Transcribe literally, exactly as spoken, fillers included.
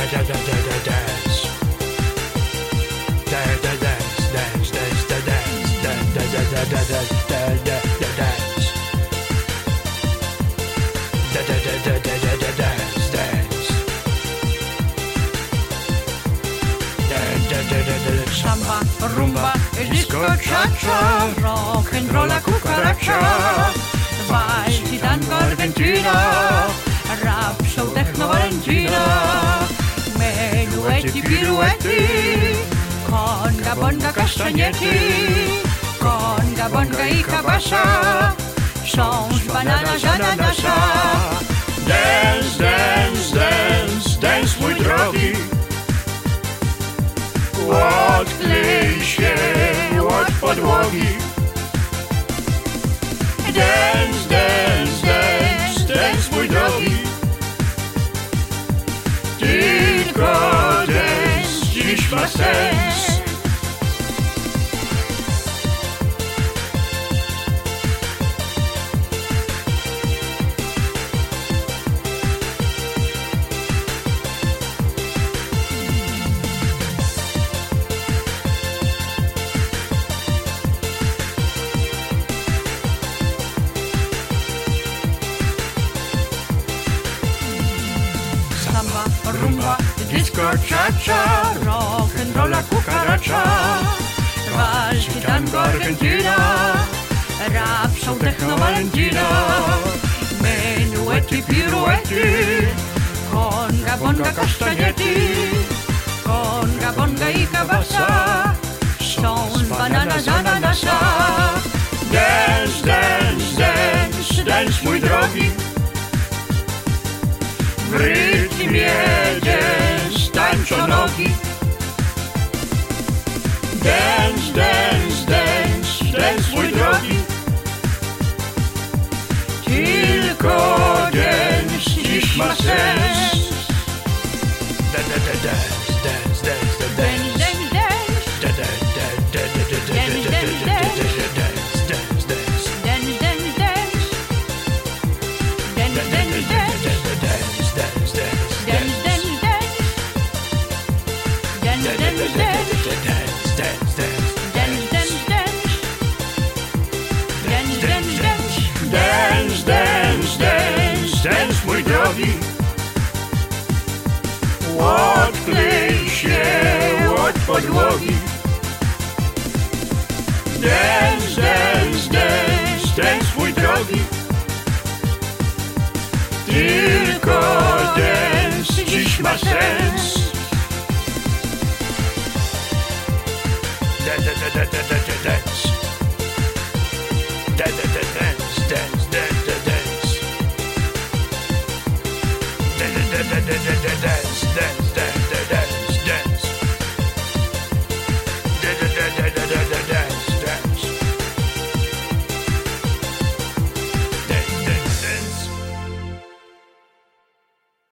Samba, rumba, disco, cha-cha, rock'n'rolla, cucaracha, waltz, tango, Argentina, rap, show, techno, Valentina, menuetti, piruetti, conga, bonga, castagnetti, conga, bonga i cabassa, sons, bananas, ananasa. Dance, dance, dance, dance, mój drogi. Od klisie, od podłogi. Dance, dance, dance, dance, mój drogi. Tylko dance dziś ma sens. Samba, rumba, disco, cha-cha, rock'n'rolla, cucaracha, waltz, tango, Argentina, rap, show, techno, Valentina, menuetti, piruetti, conga, bonga, castagnetti, conga, bonga i cabassa, sons, bananas, ananasa. Dance, dance, dance, dance, mój drogi. W rytmie dance tańczą nogi. Dance, dance, dance, dance, mój drogi. Tylko dance dziś ma sens. Dance, dance, dance, dance, dance, dance, dance, mój drogi. Odklej się od podłogi. Dance, dance, dance, dance, mój drogi. Tylko dance dziś ma sens.